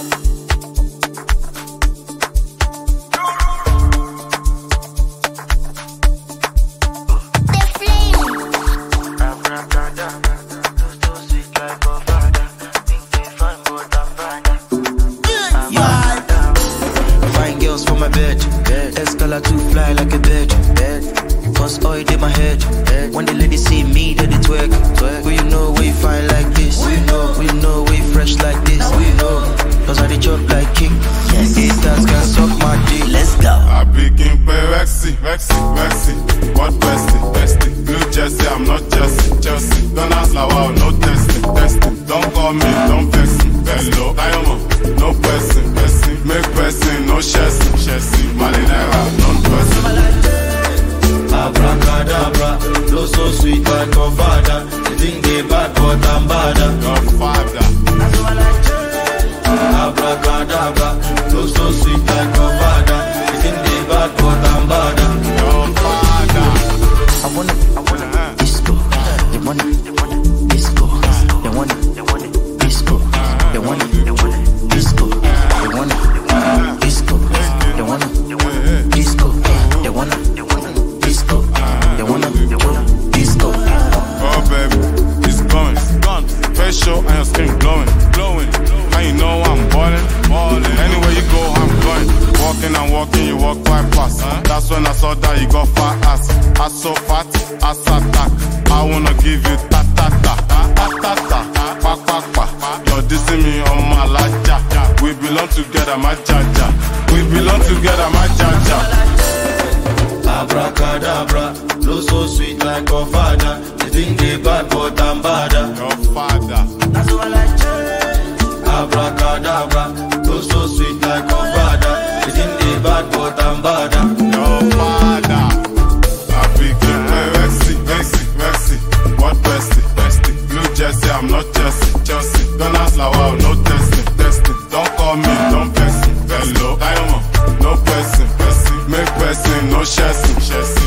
Escala to fly like a bird. Cause oil in my head. When the ladies see me, they twerk. We know we fine like this. We know we fresh like this. We know, cause I jump like king. Haters can suck my dick. Let's go. I begin play Rexy. What bestie? Blue Jersey, I'm not Chelsea. Don't ask like wow, no testing. Don't call me, don't vex me. Hello, Diamond, no pressing. Make pressing, no chassis. Malinera, non-pressing. Abracadabra, flow so sweet like your father. You think they bad, but I'm badder. Your father. Abracadabra, flow so sweet like your father. You think they bad, but I'm badder. Your father. I wanna disco. They wanna disco. They wanna disco. They wanna disco. They wanna disco. They wanna disco. They wanna disco. They wanna disco. Oh baby, it's gone. Face show and your skin glowing. And you know I'm ballin'. Anywhere you go, I'm going. Walking, you walk quite fast. That's when I saw that you got fat ass. Ass so fat, ass attack. I wanna give you ta-ta-ta. You're dissing me on my laja. We belong together, my jaja. Abracadabra, flow so sweet like your father. You think they bad, but I'm badder. Your father. That's what I like. Abracadabra, flow so sweet like your father. You think they bad, but I'm badder. Your father. I begin play Rexy. What bestie? Blue Jersey, I'm not Chelsea. Don't ask like wow, no testing. Don't call me, don't vex me. Hello, Diamond, no pressing. Make pressing, no chassis.